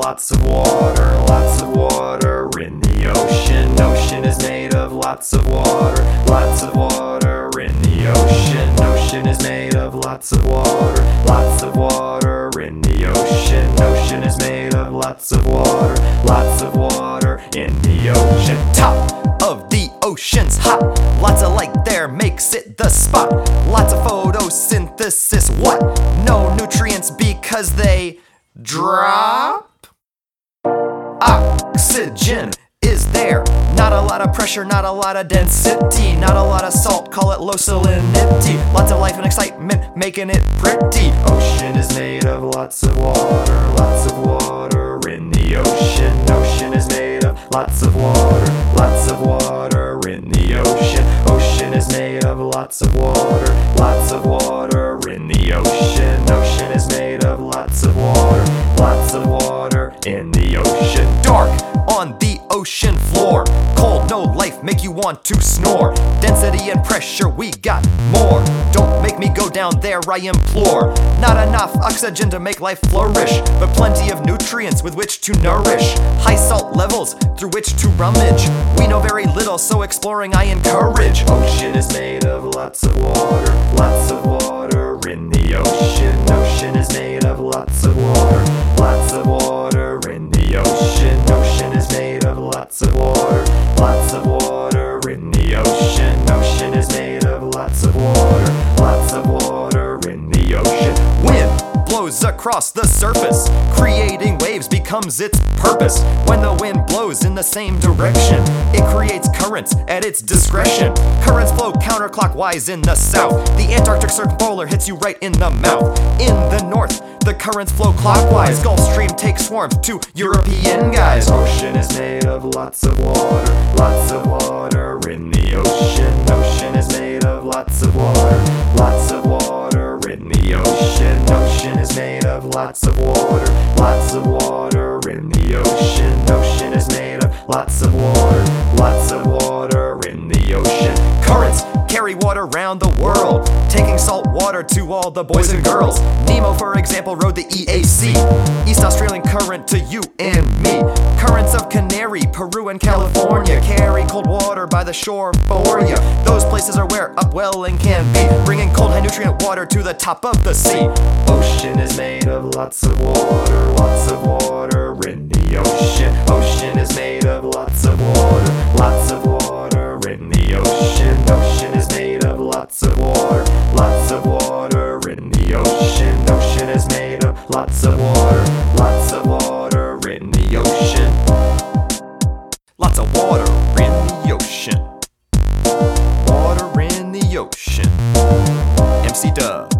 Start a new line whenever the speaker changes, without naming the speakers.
lots of water, lots of water in the ocean. Ocean is made of lots of water, lots of water in the ocean. Ocean is made of lots of water, lots of water in the ocean. Ocean is made of lots of water, lots of water in the ocean. Top of the ocean's hot, lots of light there makes it the spot. Lots of photosynthesis, what? No nutrients because they drop. Oxygen is there, not a lot of pressure, not a lot of density, not a lot of salt, call it low salinity. Lots of life and excitement, making it pretty. Ocean is made of lots of water, lots of water in the ocean. Ocean is made of lots of water, lots of water in the ocean. Ocean is made of lots of water, lots of water in the ocean. Ocean is made of lots of water, lots of water in the ocean. Dark on the ocean floor, cold, no life, make you want to snore. Density and pressure, we got more. Don't make me go down there, I implore. Not enough oxygen to make life flourish, but plenty of nutrients with which to nourish. High salt levels through which to rummage. We know very little, so exploring I encourage. Ocean is made of lots of water, lots of water in the ocean. Ocean is made of lots of water, lots of water in the ocean. Ocean is made of lots of water, lots of water in the ocean. Ocean is made of lots of water, lots of water in the ocean. Wind blows across the surface, creating waves becomes its purpose. When the wind blows in the same direction, it creates currents at its discretion. Currents flow counterclockwise in the south. The Antarctic circumpolar hits you right in the mouth. In the north, the currents flow clockwise. Gulf Stream takes swarms to European guys. Ocean is made of lots of water, lots of water in the ocean. Ocean is made of lots of water, lots of water in the ocean. Ocean is made of lots of water, lots of water in the ocean. Ocean is made of lots of water, lots of water in the ocean. Currents carry water round the world, taking salt water to all the boys and girls. Nemo, for example, rode the EAC, East Australian current to you and me. Currents of Canary, Peru, and California carry cold water by the shore for ya. Those places are where upwelling can be, bringing cold high nutrient water to the top of the sea. Ocean is made of lots of water, lots of water in the ocean. Ocean is made of lots of water, lots of water in the ocean. Ocean is made of lots of water, lots of water in the ocean. Ocean is made of lots of water, lots of water in the ocean. Lots of water in the ocean. Water in the ocean. MC Dub.